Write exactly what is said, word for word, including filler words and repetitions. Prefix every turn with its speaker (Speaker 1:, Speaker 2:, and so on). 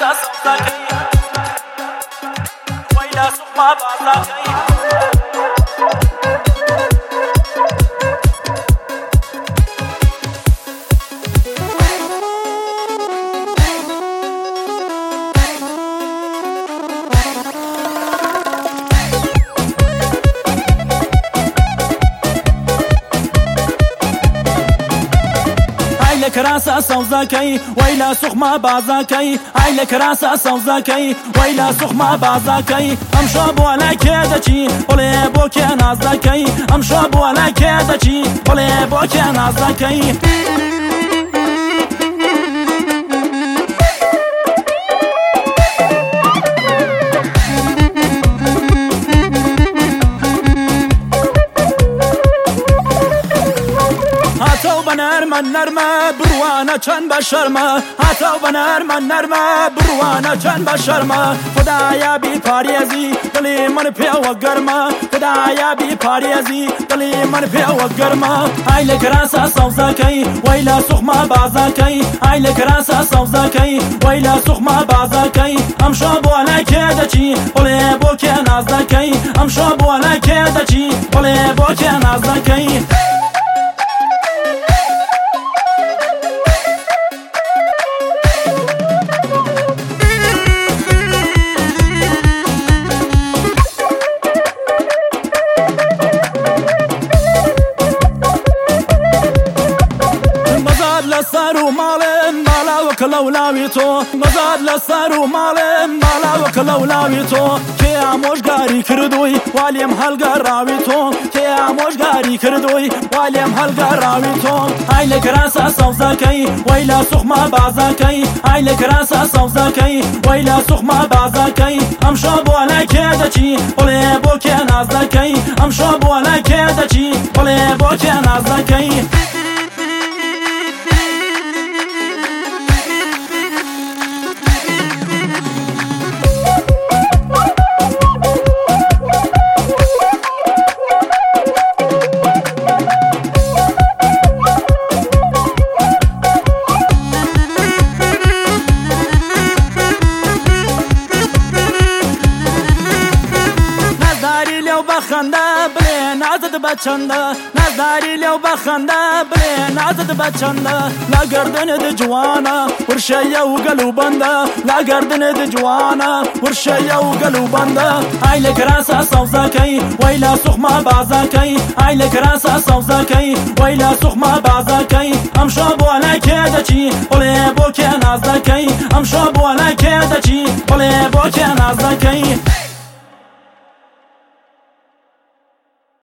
Speaker 1: راسا سوزاكي ويلا سوق ما بعزاكي لك راسا سوزاكي ويلا سوق ما بعزاكي هاي لك راسا سوزاكي ويلا سوق ما بعزاكي ام شاب ولا كدتي ولا بوك نازاكي ام شاب ولا كدتي ولا بوك نازاكي هاتو بنرمى نرمى بروانا چند بشرمى هاتو بنرمى نرمى بروانا چند بشرمى خدایا بی پاریزی دلی من پیا و گرما خدایا بی پاریزی دلی من پیا و گرما ای لک راسا سوزاکی ویلا سوق ما بعزاکی ای لک راسا سوزاکی ویلا سوق ما بعزاکی ام شاب ولا کدچی ولی بوک نازاکی ام شاب ولا کدچی ولی بوک نازاکی لسر و مالم بالا و کلولاوی تو مزاد لسر و مالم بالا و کلولاوی تو که آموزگاری کردوی والیم هلگراوی تو که آموزگاری کردوی والیم هلگراوی تو ای لک راسا سوزاکی ویلا سوق ما بعزاکی ای لک راسا سوزاکی ویلا سوق ما بعزاکی ام شاب ولا کدچی ولی بوک نازاکی ام شاب ولا کدچی ولی بوک نازاکی بخنده بله نازد بچنده نزداری لیو بخنده بله نازد بچنده لا گردن د جوانا ورشه و گلو بنده لا گردن د جوانا ورشه و گلو بنده ای لک راسا سوزاکی ویلا سوق ما بعزاکی ای لک راسا سوزاکی ویلا سوق ما بعزاکی ام شاب ولا کدچی ولی بوک نازاکی ام شاب ولا کدچی ولی بوک نازاکی